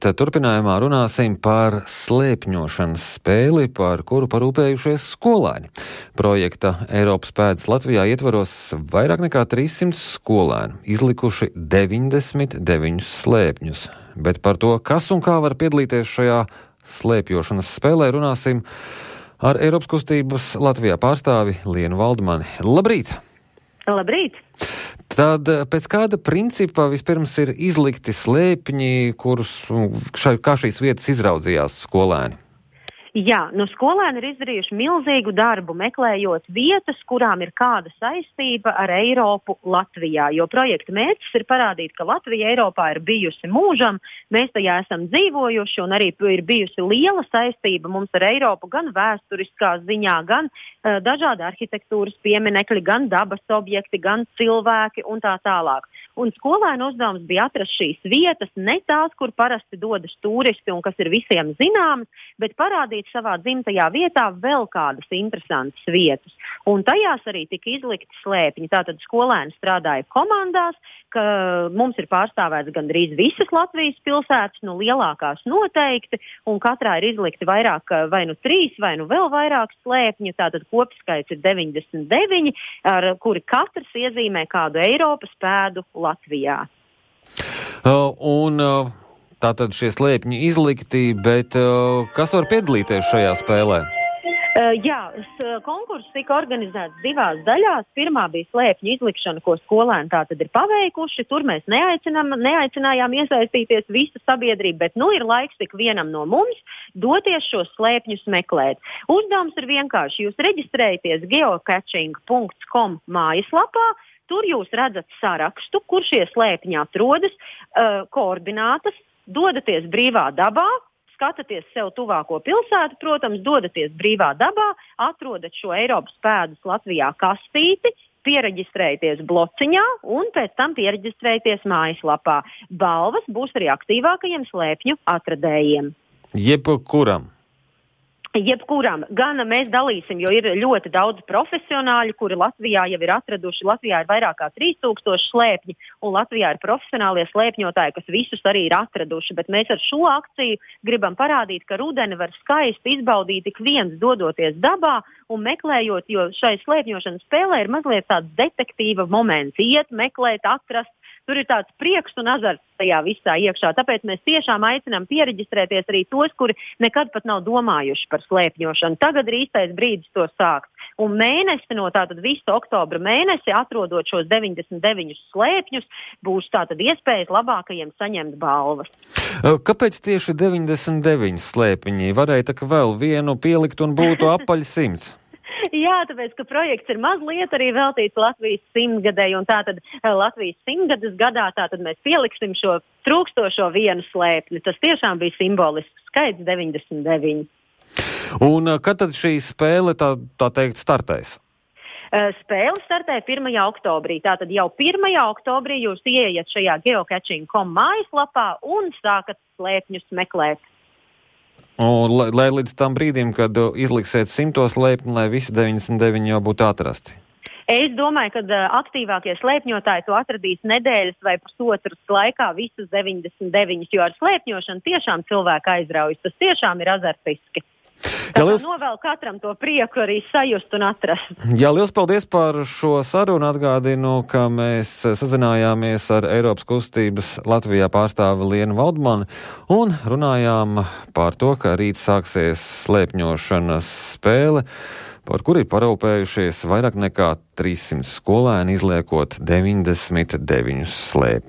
turpinājumā runāsim par slēpņošanas spēli, par kuru parūpējušies skolēni. Projekta Eiropas pēdas Latvijā ietvaros vairāk nekā 300 skolēni, izlikuši 99 slēpņus. Bet par to, kas un kā var piedalīties šajā slēpjošanas spēlē, runāsim ar Eiropas kustības Latvijā pārstāvi Lienu Valdmani. Labrīt! Labrīt! Tad pēc kāda principa vispirms ir izlikti slēpņi, kā šīs vietas izraudzījās skolēni? Jā, skolēni ir izdarījuši milzīgu darbu, meklējot vietas, kurām ir kāda saistība ar Eiropu Latvijā, jo projekta mērķis ir parādīt, ka Latvija Eiropā ir bijusi mūžam, mēs tajā esam dzīvojuši un arī ir bijusi liela saistība mums ar Eiropu gan vēsturiskā ziņā, gan dažādi arhitektūras pieminekļi, gan dabas objekti, gan cilvēki un tā tālāk. Un skolēnu uzdevums bija atrast šīs vietas, ne tās, kur parasti dodas turisti un kas ir visiem zināmas, bet parādīt savā dzimtajā vietā vēl kādas interesantas vietas. Un tajās arī tika izlikti slēpņi. Tātad skolēni strādāja komandās, ka mums ir pārstāvēts gandrīz visas Latvijas pilsētas, lielākās noteikti, un katrā ir izlikti vairāk, vai 3, vai vēl vairāk slēpņi. Tātad kopskaits ir 99, kuri katrs iezīmē kādu Eiropas pēdu Latvijā. Tātad šie slēpņi izlikti, bet kas var piedalīties šajā spēlē? Konkurss tika organizēts 2 daļās. Pirmā bija slēpņu izlikšana, ko skolēni tātad ir paveikuši. Tur mēs neaicinājām iesaistīties visu sabiedrību, bet ir laiks tik vienam no mums doties šos slēpņus meklēt. Uzdevums ir vienkārši. Jūs reģistrējaties geocaching.com mājaslapā. Tur jūs redzat sarakstu, kur šie slēpņi atrodas, koordinātas, dodaties brīvā dabā, skatāties sev tuvāko pilsētu, protams, dodaties brīvā dabā, atrodat šo Eiropas pēdas Latvijā kastīti, piereģistrējieties blociņā un pēc tam piereģistrējieties mājaslapā. Balvas būs arī aktīvākajiem slēpņu atradējiem. Jebkuram? Jebkuram. Gan mēs dalīsim, jo ir ļoti daudz profesionāļu, kuri Latvijā jau ir atraduši. Latvijā ir vairāk kā 3000 slēpņi, un Latvijā ir profesionālie slēpņotāji, kas visus arī ir atraduši. Bet mēs ar šo akciju gribam parādīt, ka rudeni var skaisti izbaudīt ik viens dodoties dabā un meklējot, jo šai slēpņošanas spēlē ir mazliet tāds detektīva moments. Iet, meklēt, atrast. Tur ir tāds prieks un azarts tajā visā iekšā. Tāpēc mēs tiešām aicinām piereģistrēties arī tos, kuri nekad pat nav domājuši par slēpņošanu. Tagad ir īstais brīdis to sākt. Un mēnesi no tātad visu oktobra mēnesi, atrodot šos 99 slēpņus, būs tātad iespējas labākajiem saņemt balvas. Kāpēc tieši 99 slēpņi? Varēja tā kā vēl vienu pielikt un būtu apaļ 100? Jā, tāpēc, ka projekts ir mazliet arī veltīts Latvijas 100-gadei, un tātad Latvijas 100-gades gadā tātad mēs pieliksim šo trūkstošo vienu slēpni. Tas tiešām bija simbolisks skaits 99. Un kad tad šī spēle tā teikt startēs? Spēle startē 1. oktobrī. Tātad jau 1. oktobrī jūs ieejat šajā geocaching.com mājaslapā un sākat slēpņus meklēt. Un, lai līdz tam brīdim, kad izliksiet 100 slēpņu, lai visi 99 jau būtu atrasti? Es domāju, ka aktīvākie slēpņotāji to atradīs nedēļas vai pusotras laikā visus 99, jo ar slēpņošanu tiešām cilvēku aizraujas. Tas tiešām ir azartiski. Novēl katram to prieku arī sajust un atrast. Jā, liels paldies par šo sarunu. Atgādinu, ka mēs sazinājāmies ar Eiropas kustības Latvijā pārstāvi Lienu Valdmani un runājām par to, ka rīt sāksies slēpņošanas spēle, par kuru ir parūpējušies vairāk nekā 300 skolēni, izliekot 99 slēpņus.